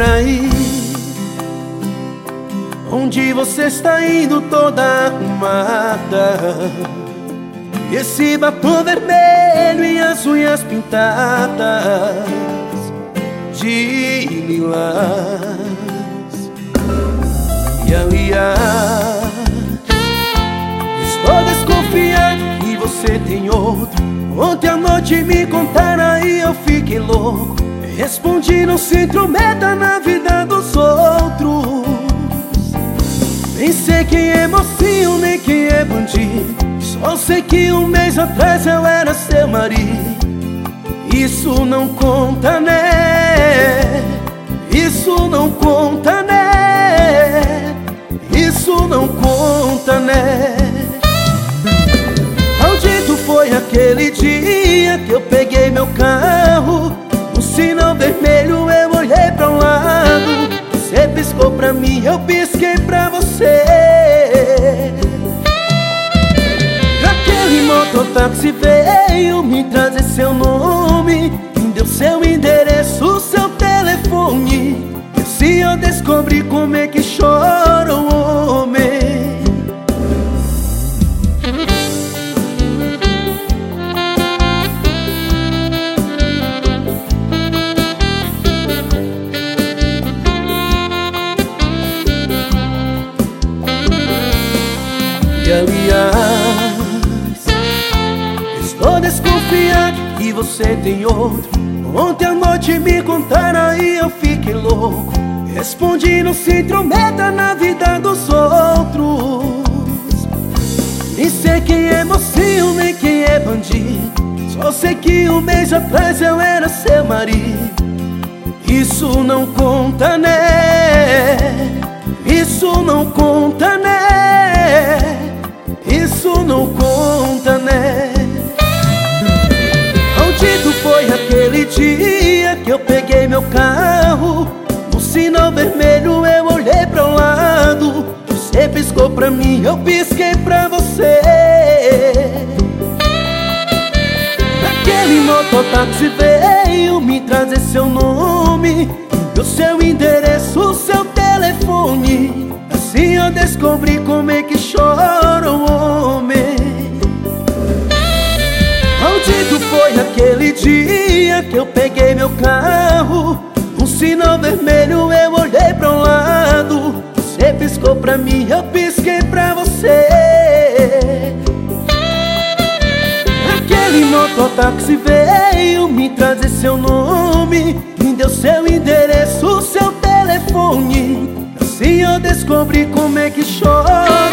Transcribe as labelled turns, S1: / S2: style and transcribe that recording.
S1: Peraí, onde você está indo toda arrumada? E esse batom vermelho e as unhas pintadas de lilás. E aliás, estou desconfiado que você tem outro. Ontem à noite me contaram e eu fiquei louco. Respondi, não se intrometa na vida dos outros. Nem sei quem é mocinho, nem quem é bandido. Só sei que um mês atrás eu era seu marido. Isso não conta, né? Isso não conta, né? Isso não conta, né? Maldito foi aquele dia que eu peguei meu carro. No sinal vermelho eu olhei pra um lado. Você piscou pra mim, eu pisquei pra você. Aquele mototáxi veio me trazer seu nome, me deu seu endereço, seu telefone. E assim eu descobri como é que chora o homem. E aliás, estou desconfiado que você tem outro. Ontem à noite me contaram e eu fiquei louco. Respondi, não se intrometa na vida dos outros. Nem sei quem é mocinho, nem quem é bandido. Só sei que um mês atrás eu era seu marido. Isso não conta, né? Isso não conta, né? Isso não conta, né? Maldito foi aquele dia que eu peguei meu carro. No sinal vermelho eu olhei pra um lado. Você piscou pra mim, eu pisquei pra você. Aquele mototáxi veio me trazer seu nome, o seu endereço, seu telefone. Assim eu descobri como é que chora o homem. Maldito foi aquele dia que eu peguei meu carro. No sinal vermelho eu olhei pra um lado. Você piscou pra mim, eu pisquei pra você. Aquele mototáxi veio me trazer seu nome, me deu seu endereço, seu telefone. Assim eu descobri como é que chora